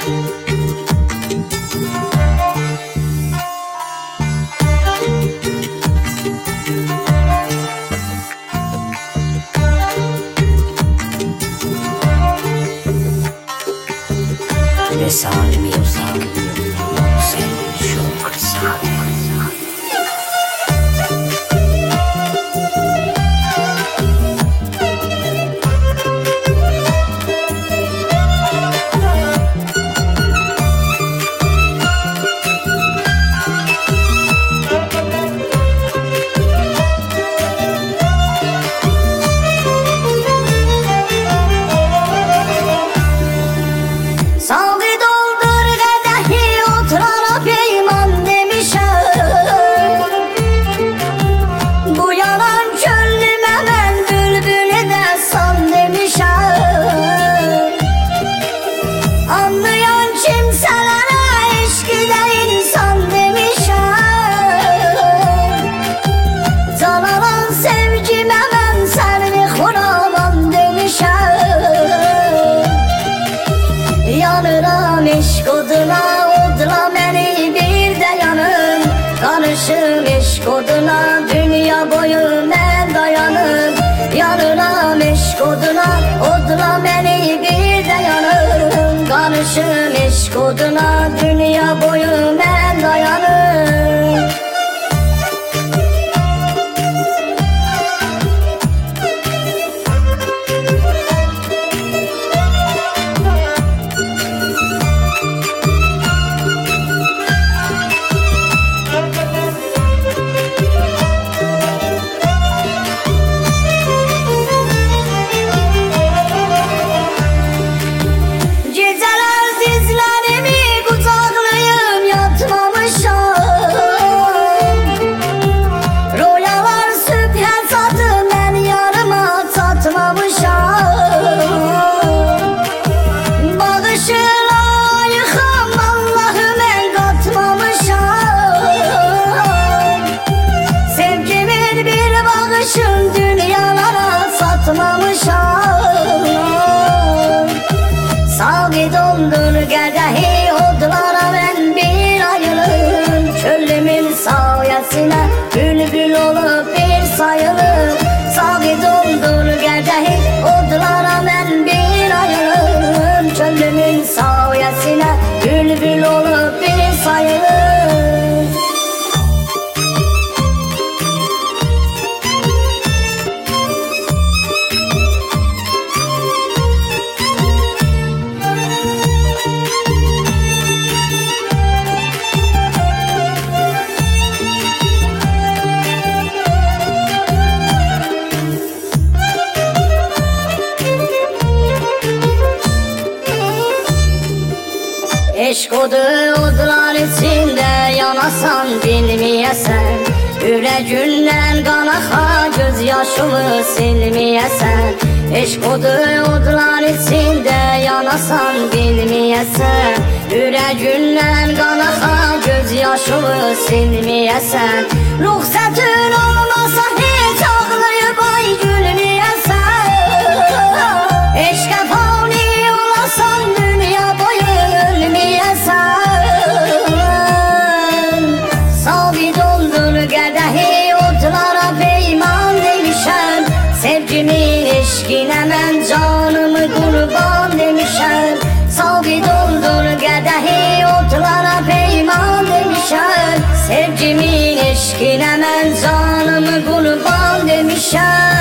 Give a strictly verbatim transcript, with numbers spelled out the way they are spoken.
Ne salimi o salimi sen çok salimi. Eşk oduna odla beni bir de yanım, karışım eşk oduna dünya boyu ben dayanım. Yanıram eşk oduna odla beni bir de yanım, karışım eşk oduna dünya boyu ben dayanım. Savi dondur gerdehi odlara ben bir ayılım, çölümün sayesine bülbül olup bir sayılım. Savi dondur gerdehi odlara ben bir ayılım, çölümün sayesine bülbül olup bir sayılım. Eşk odu odlar içinde yanasan bilmeyesen, yüreğinden kan akar gözyaşımı silmeyesen. Eşk odu odlar içinde yanasan bilmeyesen, yüreğinden kan akar gözyaşımı silmeyesen. Ruhsatın olmasa hiç ağlayıp ay gülmeyesen, eşke fani olasan dünya boyu ölmeyesen. Savi dondur gerdehi otlara peyman demişem, sevgimin eşkine ben canımı kurban demişem. Savi dondur gerdehi otlara peyman demişem, sevgimin eşkine ben canımı kurban demişem.